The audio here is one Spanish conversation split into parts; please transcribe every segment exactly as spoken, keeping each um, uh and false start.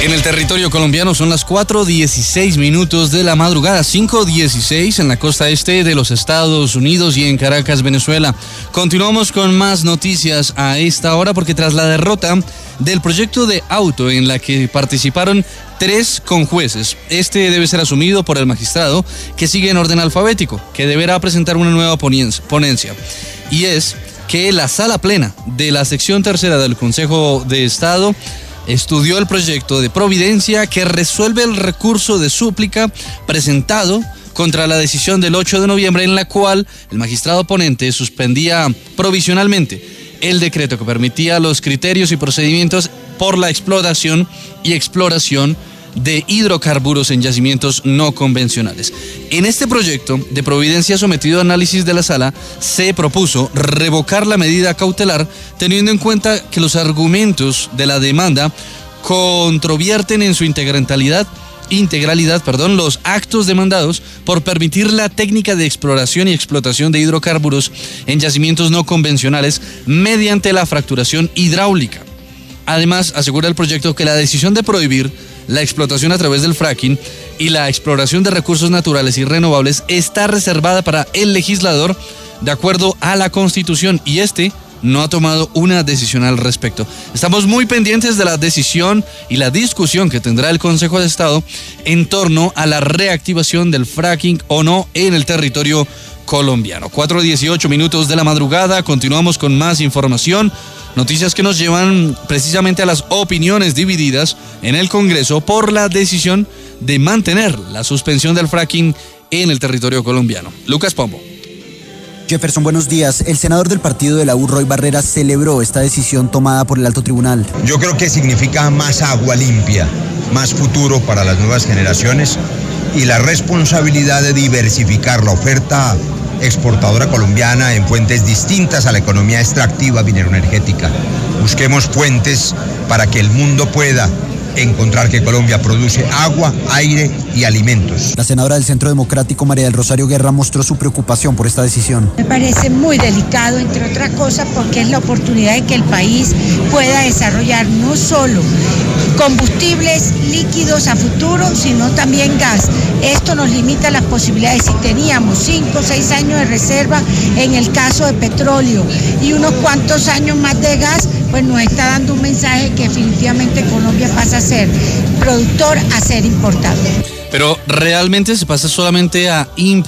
En el territorio colombiano son las cuatro dieciséis minutos de la madrugada, cinco dieciséis en la costa este de los Estados Unidos y en Caracas, Venezuela. Continuamos con más noticias a esta hora porque tras la derrota del proyecto de auto en la que participaron tres conjueces, este debe ser asumido por el magistrado que sigue en orden alfabético, que deberá presentar una nueva ponencia. Y es que la sala plena de la sección tercera del Consejo de Estado estudió el proyecto de providencia que resuelve el recurso de súplica presentado contra la decisión del ocho de noviembre en la cual el magistrado ponente suspendía provisionalmente el decreto que permitía los criterios y procedimientos por la explotación y exploración de hidrocarburos en yacimientos no convencionales. En este proyecto de providencia sometido a análisis de la sala, se propuso revocar la medida cautelar teniendo en cuenta que los argumentos de la demanda controvierten en su integralidad integralidad, perdón, los actos demandados por permitir la técnica de exploración y explotación de hidrocarburos en yacimientos no convencionales mediante la fracturación hidráulica. Además, asegura el proyecto que la decisión de prohibir la explotación a través del fracking y la exploración de recursos naturales y renovables está reservada para el legislador de acuerdo a la Constitución y este no ha tomado una decisión al respecto. Estamos muy pendientes de la decisión y la discusión que tendrá el Consejo de Estado en torno a la reactivación del fracking o no en el territorio colombiano. cuatro dieciocho minutos de la madrugada, continuamos con más información. Noticias que nos llevan precisamente a las opiniones divididas en el Congreso por la decisión de mantener la suspensión del fracking en el territorio colombiano. Lucas Pombo. Jefferson, buenos días. El senador del partido de la U, Roy Barreras, celebró esta decisión tomada por el Alto Tribunal. Yo creo que significa más agua limpia, más futuro para las nuevas generaciones y la responsabilidad de diversificar la oferta exportadora colombiana en fuentes distintas a la economía extractiva mineroenergética. Busquemos fuentes para que el mundo pueda encontrar que Colombia produce agua, aire y alimentos. La senadora del Centro Democrático, María del Rosario Guerra, mostró su preocupación por esta decisión. Me parece muy delicado, entre otras cosas, porque es la oportunidad de que el país pueda desarrollar no solo combustibles líquidos a futuro, sino también gas. Esto nos limita las posibilidades. Si teníamos cinco o seis años de reserva en el caso de petróleo y unos cuantos años más de gas, pues nos está dando un mensaje que definitivamente Colombia pasa a ser productor a ser importador. Pero realmente se pasa solamente a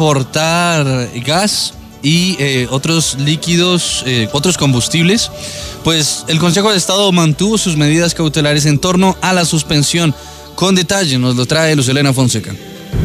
importar gas y eh, otros líquidos, eh, otros combustibles, pues el Consejo de Estado mantuvo sus medidas cautelares en torno a la suspensión. Con detalle nos lo trae Luz Helena Fonseca.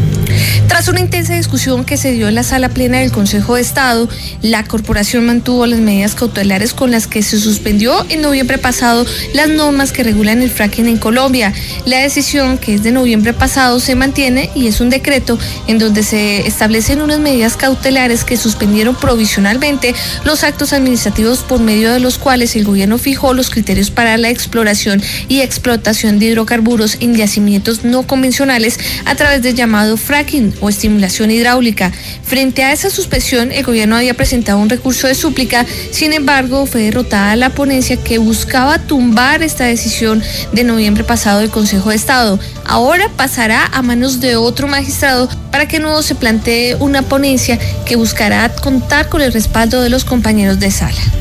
Tras una intensa discusión que se dio en la sala plena del Consejo de Estado, la corporación mantuvo las medidas cautelares con las que se suspendió en noviembre pasado las normas que regulan el fracking en Colombia. La decisión, que es de noviembre pasado, se mantiene y es un decreto en donde se establecen unas medidas cautelares que suspendieron provisionalmente los actos administrativos por medio de los cuales el gobierno fijó los criterios para la exploración y explotación de hidrocarburos en yacimientos no convencionales a través del llamado fracking o estimulación hidráulica. Frente a esa suspensión, el gobierno había presentado un recurso de súplica, sin embargo, fue derrotada la ponencia que buscaba tumbar esta decisión de noviembre pasado del Consejo de Estado. Ahora pasará a manos de otro magistrado para que nuevo se plantee una ponencia que buscará contar con el respaldo de los compañeros de sala.